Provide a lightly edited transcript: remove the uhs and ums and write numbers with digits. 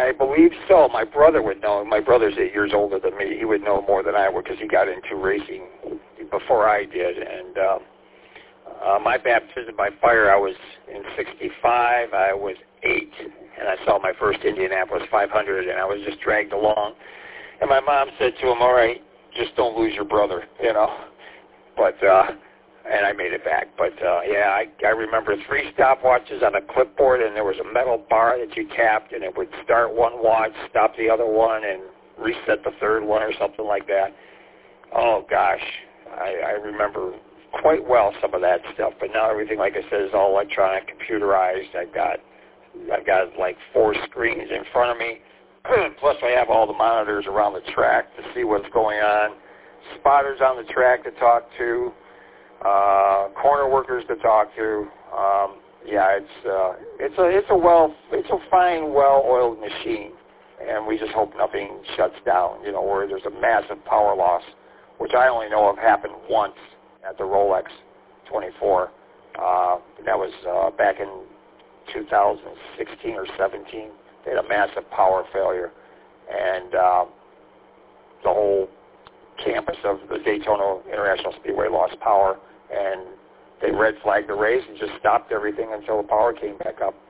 I believe so. My brother would know. My brother's 8 years older than me. He would know more than I would because he got into racing before I did. And my baptism by fire, I was in 65. I was 8, and I saw my first Indianapolis 500, and I was just dragged along. And my mom said to him, all right, just don't lose your brother, you know. But, and I made it back. But, yeah, I remember 3 stopwatches on a clipboard, and there was a metal bar that you tapped, and it would start one watch, stop the other one, and reset the third one or something like that. Oh, gosh, I remember quite well some of that stuff. But now everything, like I said, is all electronic, computerized. I've got like 4 screens in front of me. Plus, I have all the monitors around the track to see what's going on. Spotters on the track to talk to. Corner workers to talk to. Yeah, it's a fine, well-oiled machine, and we just hope nothing shuts down. You know, where there's a massive power loss, which I only know of happened once at the Rolex 24. That was back in 2016 or 17. They had a massive power failure, and the whole campus of the Daytona International Speedway lost power, and they red flagged the race and just stopped everything until the power came back up.